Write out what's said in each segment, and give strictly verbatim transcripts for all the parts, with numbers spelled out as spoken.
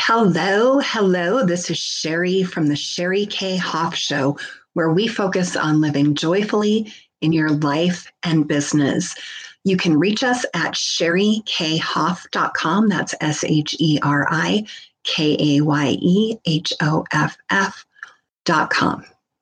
Hello, hello. This is Sherry from the Sherry K. Hoff Show, where we focus on living joyfully in your life and business. You can reach us at sherry k hoff dot com. That's S H E R I K A Y E H O F F dot com.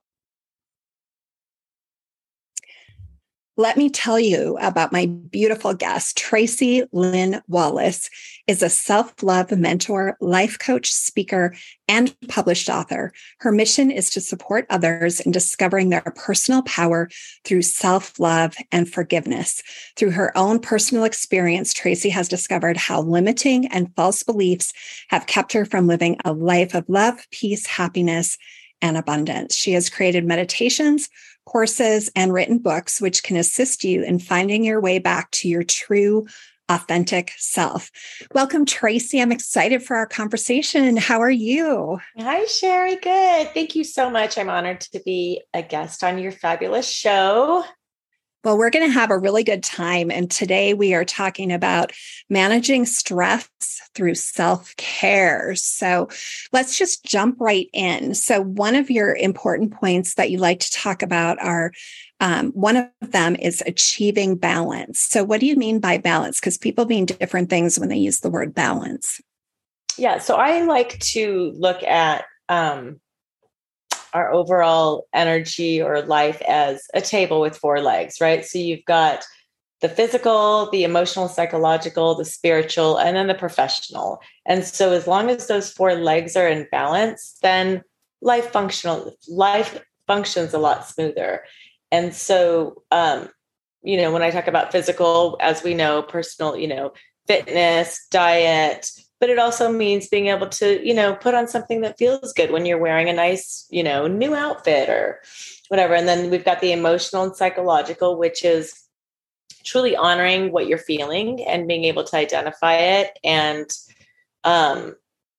Let me tell you about my beautiful guest. Tracy Lynn Wallace is a self-love mentor, life coach, speaker, and published author. Her mission is to support others in discovering their personal power through self-love and forgiveness. Through her own personal experience, Tracy has discovered how limiting and false beliefs have kept her from living a life of love, peace, happiness, and abundance. She has created meditations, courses, and written books, which can assist you in finding your way back to your true, authentic self. Welcome, Tracy. I'm excited for our conversation. How are you? Hi, Sherry. Good. Thank you so much. I'm honored to be a guest on your fabulous show. Well, we're going to have a really good time. And today we are talking about managing stress through self-care. So let's just jump right in. So one of your important points that you like to talk about are, um, one of them is achieving balance. So what do you mean by balance? Because people mean different things when they use the word balance. Yeah. So I like to look at, um, our overall energy or life as a table with four legs, right? So you've got the physical, the emotional, psychological, the spiritual, and then the professional. And so as long as those four legs are in balance, then life functional, life functions a lot smoother. And so, um, you know, when I talk about physical, as we know, personal, you know, fitness, diet, but it also means being able to, you know, put on something that feels good when you're wearing a nice, you know, new outfit or whatever. And then we've got the emotional and psychological, which is truly honoring what you're feeling and being able to identify it and um,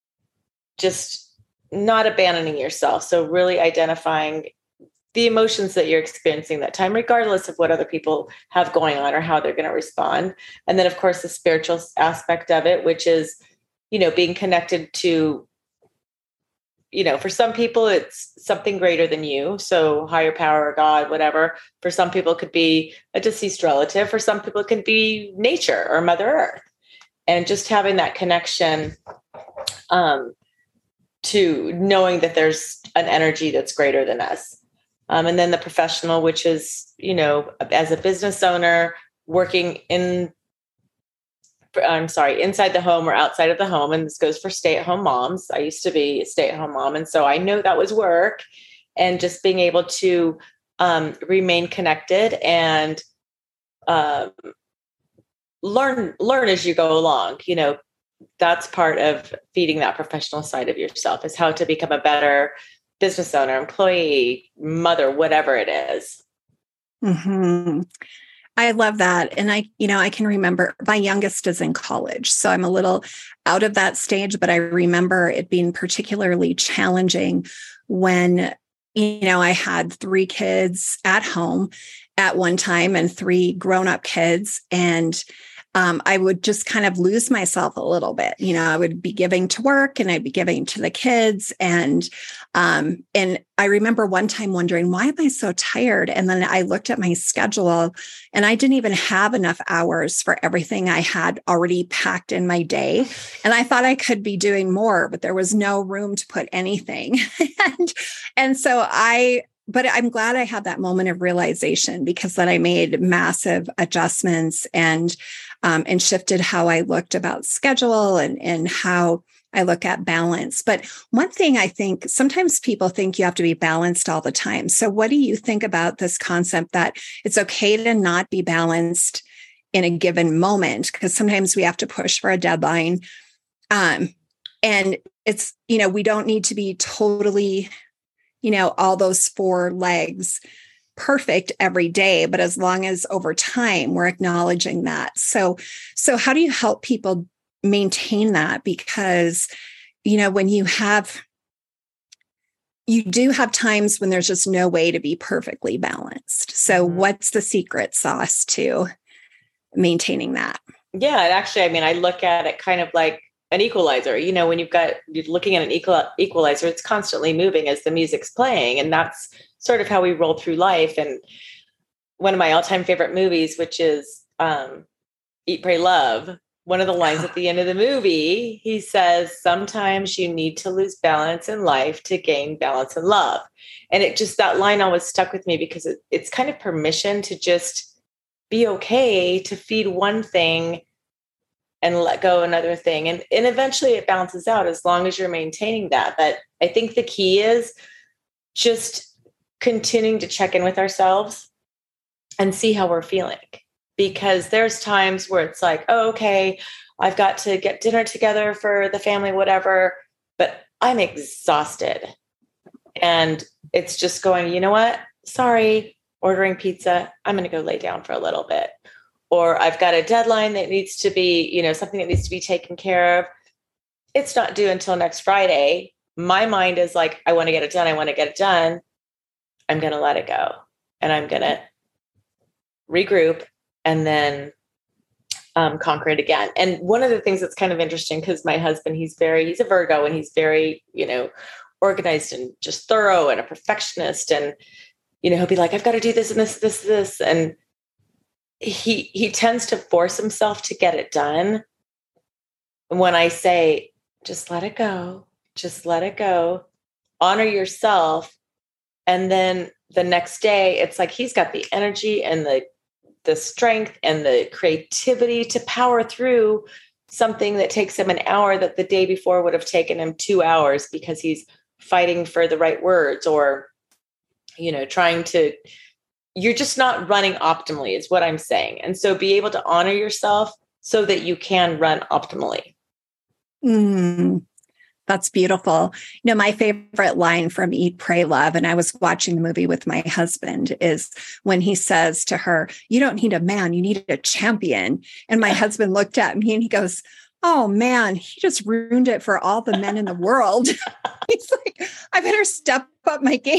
just not abandoning yourself. So really identifying the emotions that you're experiencing that time, regardless of what other people have going on or how they're going to respond. And then, of course, the spiritual aspect of it, which is, you know, being connected to, you know, for some people, it's something greater than you. So higher power, God, whatever. For some people, it could be a deceased relative. For some people, it could be nature or Mother Earth. And just having that connection um, to knowing that there's an energy that's greater than us. Um, and then the professional, which is, you know, as a business owner, working in I'm sorry, inside the home or outside of the home. And this goes for stay-at-home moms. I used to be a stay-at-home mom. And so I know that was work and just being able to um, remain connected and um, learn, learn as you go along. You know, that's part of feeding that professional side of yourself is how to become a better business owner, employee, mother, whatever it is. Mm-hmm. I love that. And I, you know, I can remember my youngest is in college, so I'm a little out of that stage, but I remember it being particularly challenging when, you know, I had three kids at home at one time and three grown-up kids. And Um, I would just kind of lose myself a little bit. You know, I would be giving to work and I'd be giving to the kids. And, um, and I remember one time wondering, why am I so tired? And then I looked at my schedule and I didn't even have enough hours for everything I had already packed in my day. And I thought I could be doing more, but there was no room to put anything. and, and so I, But I'm glad I had that moment of realization because then I made massive adjustments and um, and shifted how I looked about schedule and, and how I look at balance. But one thing I think sometimes people think you have to be balanced all the time. So what do you think about this concept that it's okay to not be balanced in a given moment? Because sometimes we have to push for a deadline. Um, and it's, you know, we don't need to be totally, you know, all those four legs perfect every day, but as long as over time we're acknowledging that. So, so how do you help people maintain that? Because, you know, when you have, you do have times when there's just no way to be perfectly balanced. So mm-hmm. What's the secret sauce to maintaining that? Yeah. And actually, I mean, I look at it kind of like an equalizer. You know, when you've got, you're looking at an equal, equalizer, it's constantly moving as the music's playing. And that's sort of how we roll through life. And one of my all-time favorite movies, which is um, Eat, Pray, Love, one of the lines at the end of the movie, he says, sometimes you need to lose balance in life to gain balance in love. And it just, that line always stuck with me because it, it's kind of permission to just be okay to feed one thing and let go another thing. And, and eventually it balances out as long as you're maintaining that. But I think the key is just continuing to check in with ourselves and see how we're feeling. Because there's times where it's like, oh, okay, I've got to get dinner together for the family, whatever, but I'm exhausted. And it's just going, you know what? Sorry, ordering pizza. I'm going to go lay down for a little bit. Or I've got a deadline that needs to be, you know, something that needs to be taken care of. It's not due until next Friday. My mind is like, I want to get it done. I want to get it done. I'm going to let it go. And I'm going to regroup and then um, conquer it again. And one of the things that's kind of interesting, because my husband, he's very, he's a Virgo, and he's very, you know, organized and just thorough and a perfectionist. And, you know, he'll be like, I've got to do this and this, this, this. And he, he tends to force himself to get it done. And when I say, just let it go, just let it go, honor yourself. And then the next day, it's like, he's got the energy and the the strength and the creativity to power through something that takes him an hour that the day before would have taken him two hours because he's fighting for the right words, or, you know, trying to, you're just not running optimally is what I'm saying. And so be able to honor yourself so that you can run optimally. Mm. That's beautiful. You know, my favorite line from Eat, Pray, Love, and I was watching the movie with my husband, is when he says to her, you don't need a man, you need a champion. And my husband looked at me and he goes, oh man, he just ruined it for all the men in the world. He's like, I better step up my game.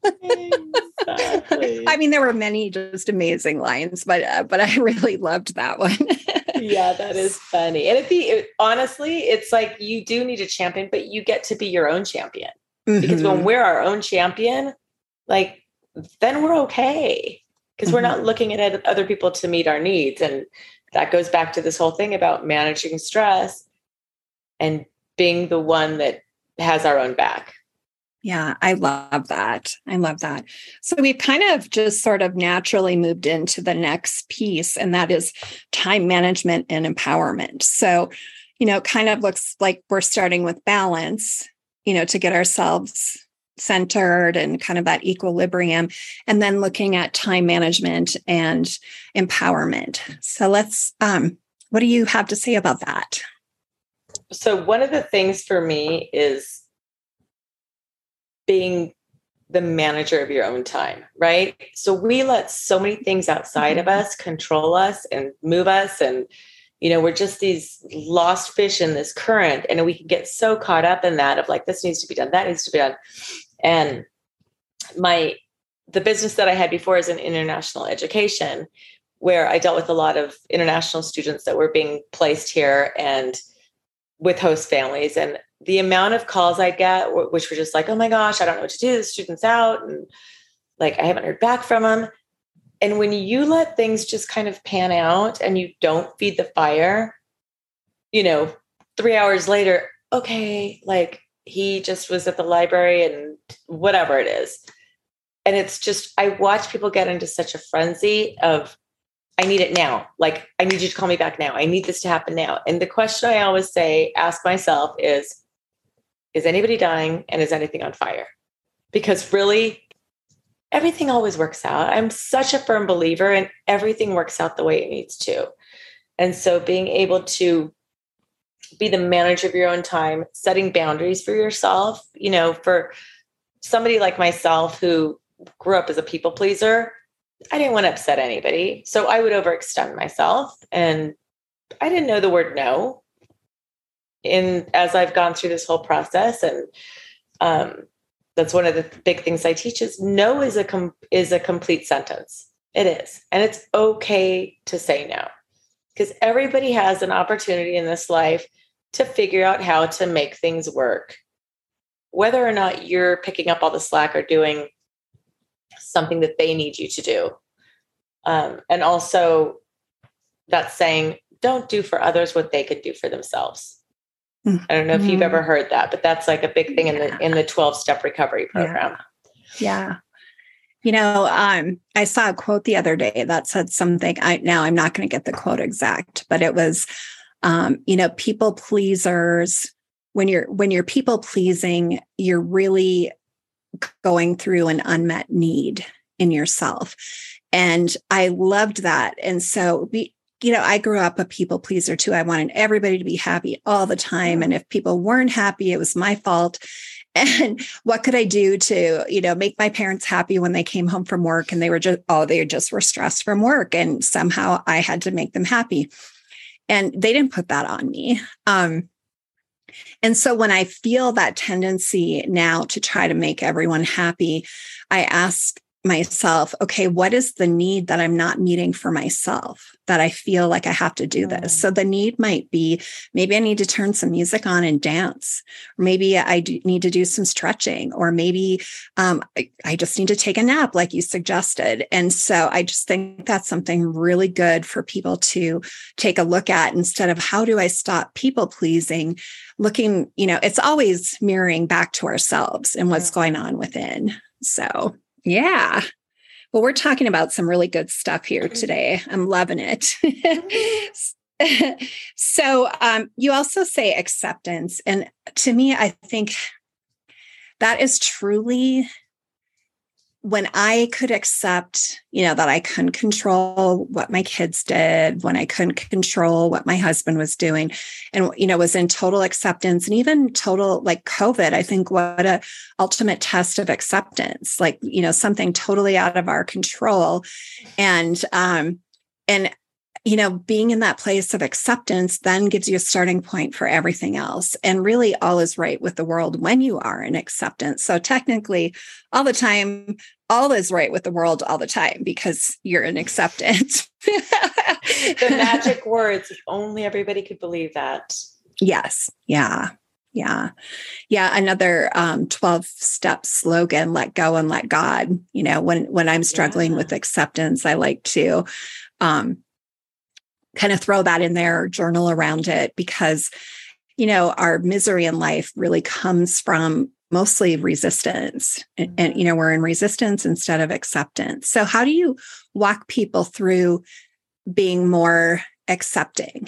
Exactly. I mean, there were many just amazing lines, but uh, but I really loved that one. Yeah, that is funny. And it be it, honestly, it's like you do need a champion, but you get to be your own champion. Mm-hmm. Because when we're our own champion, like, then we're okay. Because mm-hmm. we're not looking at other people to meet our needs. And that goes back to this whole thing about managing stress and being the one that has our own back. Yeah, I love that. I love that. So we've kind of just sort of naturally moved into the next piece, and that is time management and empowerment. So, you know, it kind of looks like we're starting with balance, you know, to get ourselves centered and kind of that equilibrium, and then looking at time management and empowerment. So let's, um, what do you have to say about that? So one of the things for me is being the manager of your own time, right? So we let so many things outside of us control us and move us. And, you know, we're just these lost fish in this current. And we can get so caught up in that of like, this needs to be done, that needs to be done. And my, the business that I had before is in international education, where I dealt with a lot of international students that were being placed here and with host families. And the amount of calls I get, which were just like, oh my gosh, I don't know what to do. The student's out. And like, I haven't heard back from them. And when you let things just kind of pan out and you don't feed the fire, you know, three hours later, okay, like he just was at the library and whatever it is. And it's just, I watch people get into such a frenzy of, I need it now. Like, I need you to call me back now. I need this to happen now. And the question I always say, ask myself is, is anybody dying and is anything on fire? Because really, everything always works out. I'm such a firm believer in everything works out the way it needs to. And so being able to be the manager of your own time, setting boundaries for yourself, you know, for somebody like myself who grew up as a people pleaser, I didn't want to upset anybody. So I would overextend myself. And I didn't know the word no. In as I've gone through this whole process, and um, that's one of the big things I teach is no is a com- is a complete sentence. It is, and it's okay to say no, because everybody has an opportunity in this life to figure out how to make things work, whether or not you're picking up all the slack or doing something that they need you to do. Um, and also that's saying, don't do for others what they could do for themselves. Mm-hmm. I don't know if you've ever heard that, but that's like a big thing yeah. in the, in the twelve step recovery program. Yeah. yeah. You know, um, I saw a quote the other day that said something, I now I'm not going to get the quote exact, but it was, um, you know, people pleasers, when you're, when you're people pleasing, you're really going through an unmet need in yourself. And I loved that. And so we, you know, I grew up a people pleaser too. I wanted everybody to be happy all the time. And if people weren't happy, it was my fault. And what could I do to, you know, make my parents happy when they came home from work and they were just, oh, they just were stressed from work. And somehow I had to make them happy. And they didn't put that on me. Um, and so when I feel that tendency now to try to make everyone happy, I ask myself, okay, what is the need that I'm not meeting for myself that I feel like I have to do this? So the need might be, maybe I need to turn some music on and dance, or maybe I do need to do some stretching, or maybe um, I, I just need to take a nap like you suggested. And so I just think that's something really good for people to take a look at instead of how do I stop people pleasing, looking, you know, it's always mirroring back to ourselves and what's going on within. So yeah. Well, we're talking about some really good stuff here today. I'm loving it. So um, you also say acceptance. And to me, I think that is truly when I could accept, you know, that I couldn't control what my kids did, when I couldn't control what my husband was doing, and, you know, was in total acceptance, and even total, like COVID, I think what a ultimate test of acceptance, like, you know, something totally out of our control. And, um, and, you know, being in that place of acceptance then gives you a starting point for everything else. And really all is right with the world when you are in acceptance. So technically all the time, all is right with the world all the time because you're in acceptance. The magic words, if only everybody could believe that. Yes. Yeah. Yeah. Yeah. Another um, twelve step slogan, let go and let God. You know, when, when I'm struggling yeah. with acceptance, I like to, um, kind of throw that in there, journal around it, because, you know, our misery in life really comes from mostly resistance. And, and, you know, we're in resistance instead of acceptance. So how do you walk people through being more accepting?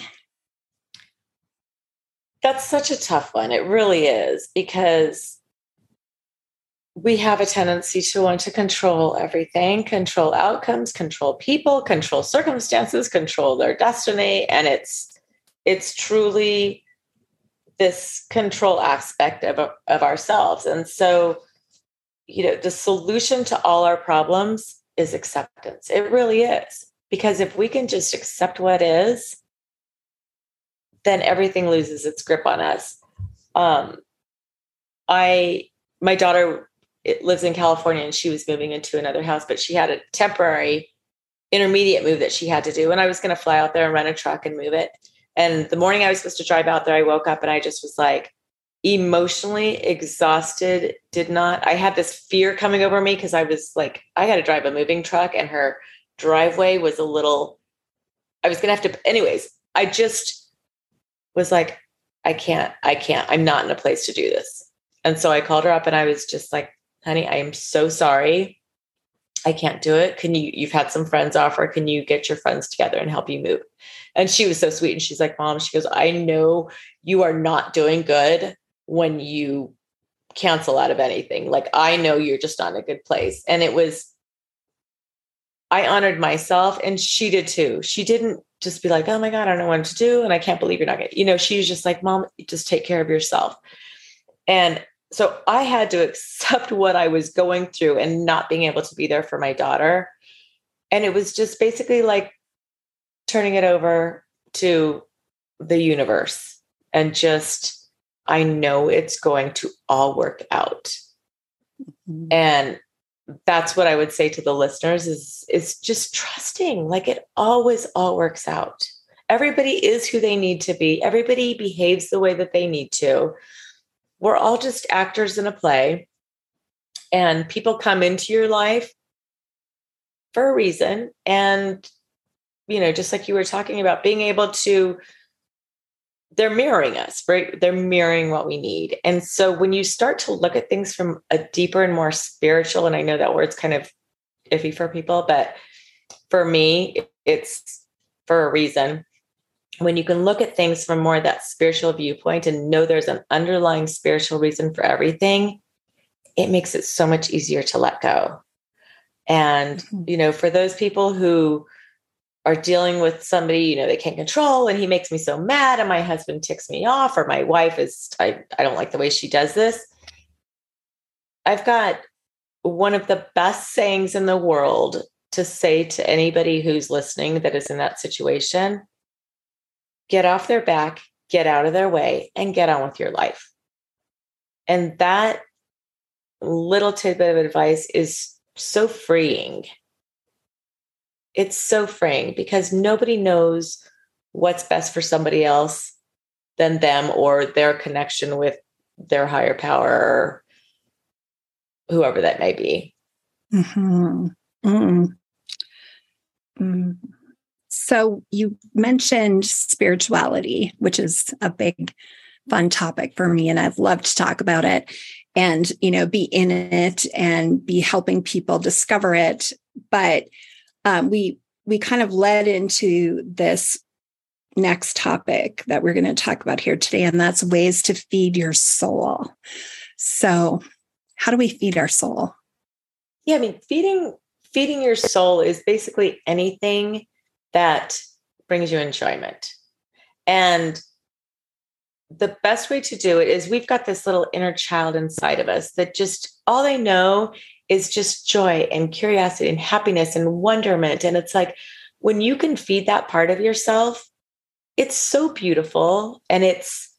That's such a tough one. It really is, because we have a tendency to want to control everything, control outcomes, control people, control circumstances, control their destiny. And it's, it's truly this control aspect of, of ourselves. And so, you know, the solution to all our problems is acceptance. It really is. Because if we can just accept what is, then everything loses its grip on us. Um, I, my daughter It lives in California, and she was moving into another house, but she had a temporary intermediate move that she had to do. And I was going to fly out there and rent a truck and move it. And the morning I was supposed to drive out there, I woke up and I just was like emotionally exhausted. Did not, I had this fear coming over me because I was like, I had to drive a moving truck and her driveway was a little, I was going to have to, anyways, I just was like, I can't, I can't, I'm not in a place to do this. And so I called her up and I was just like, honey, I am so sorry. I can't do it. Can you, you've had some friends offer, can you get your friends together and help you move? And she was so sweet. And she's like, Mom, she goes, I know you are not doing good when you cancel out of anything. Like, I know you're just not in a good place. And it was, I honored myself, and she did too. She didn't just be like, oh my God, I don't know what to do. And I can't believe you're not going to, you know, she was just like, Mom, just take care of yourself. And so I had to accept what I was going through and not being able to be there for my daughter. And it was just basically like turning it over to the universe and just, I know it's going to all work out. Mm-hmm. And that's what I would say to the listeners is, is just trusting, like it always all works out. Everybody is who they need to be. Everybody behaves the way that they need to. We're all just actors in a play, and people come into your life for a reason. And, you know, just like you were talking about, being able to, they're mirroring us, right? They're mirroring what we need. And so when you start to look at things from a deeper and more spiritual, and I know that word's kind of iffy for people, but for me, it's for a reason. When you can look at things from more that spiritual viewpoint and know there's an underlying spiritual reason for everything, it makes it so much easier to let go. And, mm-hmm. you know, for those people who are dealing with somebody, you know, they can't control, and he makes me so mad, and my husband ticks me off, or my wife is, I, I don't like the way she does this. I've got one of the best sayings in the world to say to anybody who's listening that is in that situation: get off their back, get out of their way, and get on with your life. And that little tidbit of advice is so freeing. It's so freeing, because nobody knows what's best for somebody else than them, or their connection with their higher power, or whoever that may be. Mm-hmm. Mm. Mm. So you mentioned spirituality, which is a big, fun topic for me, and I've loved to talk about it and, you know, be in it and be helping people discover it. But um, we we kind of led into this next topic that we're going to talk about here today, and that's ways to feed your soul. So how do we feed our soul? Yeah, I mean, feeding feeding your soul is basically anything that brings you enjoyment. And the best way to do it is, we've got this little inner child inside of us that just, all they know is just joy and curiosity and happiness and wonderment. And it's like, when you can feed that part of yourself, it's so beautiful, and it's,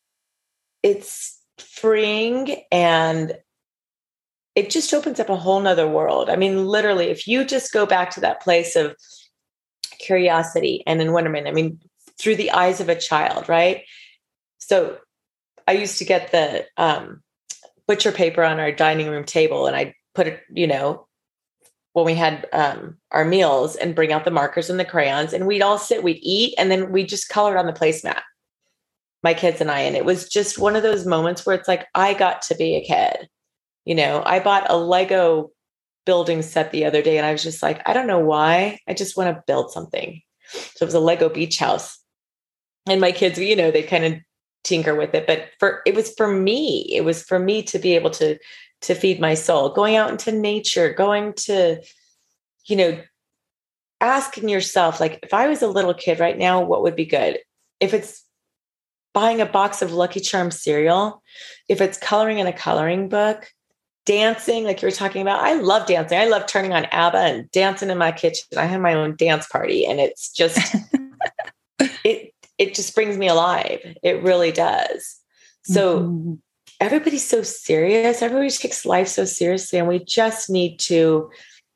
it's freeing, and it just opens up a whole nother world. I mean, literally, if you just go back to that place of curiosity and in wonderment, I mean, through the eyes of a child, right? So I used to get the um, butcher paper on our dining room table, and I put it, you know, when we had um, our meals, and bring out the markers and the crayons, and we'd all sit, we'd eat, and then we just colored on the placemat, my kids and I. And it was just one of those moments where it's like, I got to be a kid. You know, I bought a Lego building set the other day, and I was just like, I don't know why, I just want to build something. So it was a Lego beach house, and my kids, you know, they kind of tinker with it, but for, it was for me, it was for me to be able to, to feed my soul, going out into nature, going to, you know, asking yourself, like, if I was a little kid right now, what would be good? If it's buying a box of Lucky Charms cereal, if it's coloring in a coloring book, dancing, like you were talking about. I love dancing. I love turning on ABBA and dancing in my kitchen. I have my own dance party, and it's just, it, it just brings me alive. It really does. So mm-hmm. everybody's so serious. Everybody takes life so seriously, and we just need to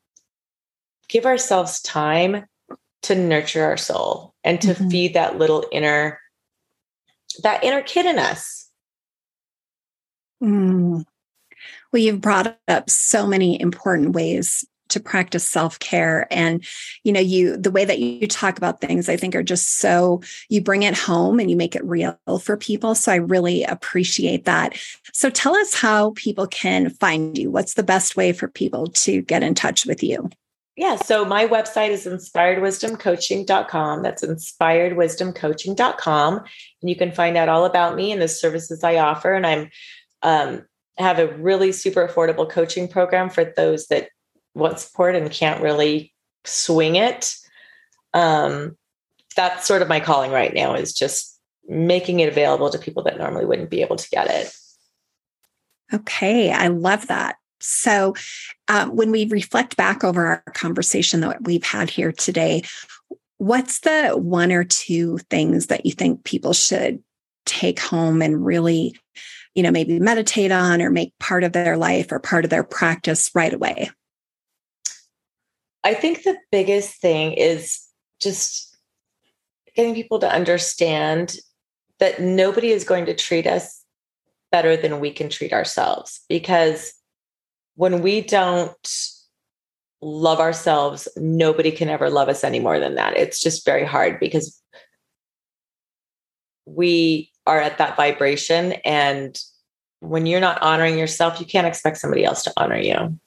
give ourselves time to nurture our soul and to mm-hmm. feed that little inner, that inner kid in us. Mm. Well, you've brought up so many important ways to practice self-care. And, you know, you, the way that you talk about things, I think are just so, you bring it home and you make it real for people. So I really appreciate that. So tell us how people can find you. What's the best way for people to get in touch with you? Yeah. So my website is inspired wisdom coaching dot com. That's inspired wisdom coaching dot com. And you can find out all about me and the services I offer. And I'm, um, have a really super affordable coaching program for those that want support and can't really swing it. Um, that's sort of my calling right now, is just making it available to people that normally wouldn't be able to get it. Okay. I love that. So um, when we reflect back over our conversation that we've had here today, what's the one or two things that you think people should take home and really, you know, maybe meditate on or make part of their life or part of their practice right away? I think the biggest thing is just getting people to understand that nobody is going to treat us better than we can treat ourselves. Because when we don't love ourselves, nobody can ever love us any more than that. It's just very hard because we are at that vibration. And when you're not honoring yourself, you can't expect somebody else to honor you.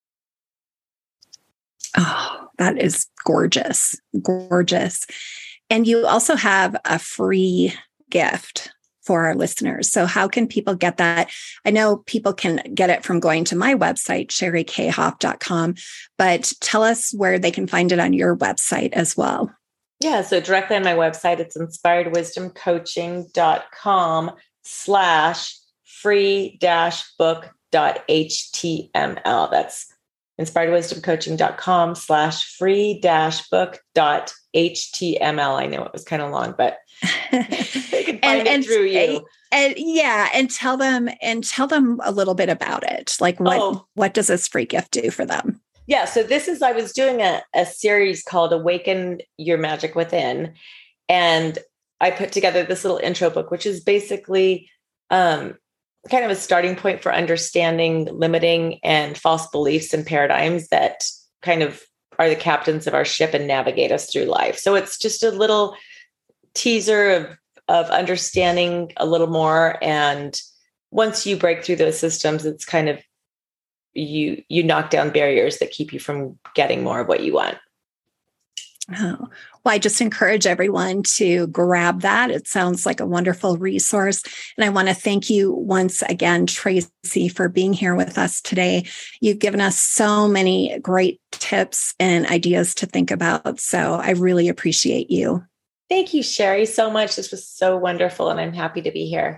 Oh, that is gorgeous. Gorgeous. And you also have a free gift for our listeners. So how can people get that? I know people can get it from going to my website, sherry k hoff dot com, but tell us where they can find it on your website as well. Yeah, so directly on my website, it's inspired wisdom coaching dot com slash free dash book dot H T M L. That's inspired wisdom coaching dot com slash free dash book dot H T M L. I know it was kind of long, but they can find and, it and, through you. And, and yeah, and tell them and tell them a little bit about it. Like what Oh. what does this free gift do for them? Yeah, so this is, I was doing a, a series called Awaken Your Magic Within. And I put together this little intro book, which is basically um, kind of a starting point for understanding limiting and false beliefs and paradigms that kind of are the captains of our ship and navigate us through life. So it's just a little teaser of, of understanding a little more. And once you break through those systems, it's kind of you you knock down barriers that keep you from getting more of what you want. Oh, well, I just encourage everyone to grab that. It sounds like a wonderful resource. And I want to thank you once again, Tracy, for being here with us today. You've given us so many great tips and ideas to think about. So I really appreciate you. Thank you, Sherry, so much. This was so wonderful, and I'm happy to be here.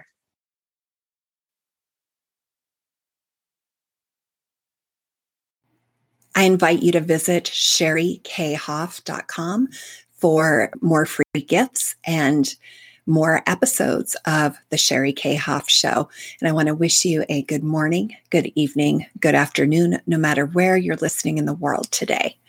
I invite you to visit sherry k hoff dot com for more free gifts and more episodes of the Sherry K. Hoff Show. And I want to wish you a good morning, good evening, good afternoon, no matter where you're listening in the world today.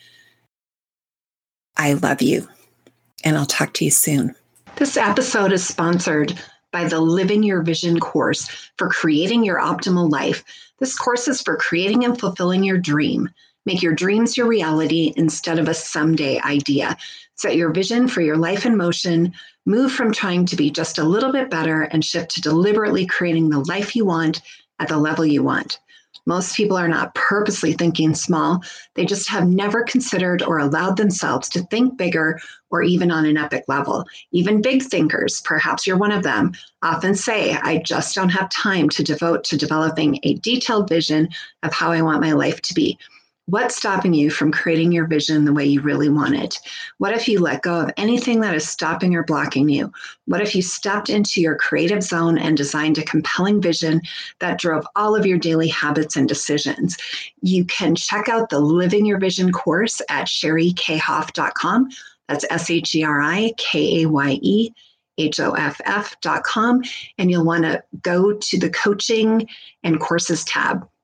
I love you, and I'll talk to you soon. This episode is sponsored by the Living Your Vision course for creating your optimal life. This course is for creating and fulfilling your dream. Make your dreams your reality instead of a someday idea. Set your vision for your life in motion. Move from trying to be just a little bit better and shift to deliberately creating the life you want at the level you want. Most people are not purposely thinking small. They just have never considered or allowed themselves to think bigger or even on an epic level. Even big thinkers, perhaps you're one of them, often say, I just don't have time to devote to developing a detailed vision of how I want my life to be. What's stopping you from creating your vision the way you really want it? What if you let go of anything that is stopping or blocking you? What if you stepped into your creative zone and designed a compelling vision that drove all of your daily habits and decisions? You can check out the Living Your Vision course at sherry k hoff dot com. That's S H E R I K A Y E H O F F dot com. And you'll want to go to the coaching and courses tab.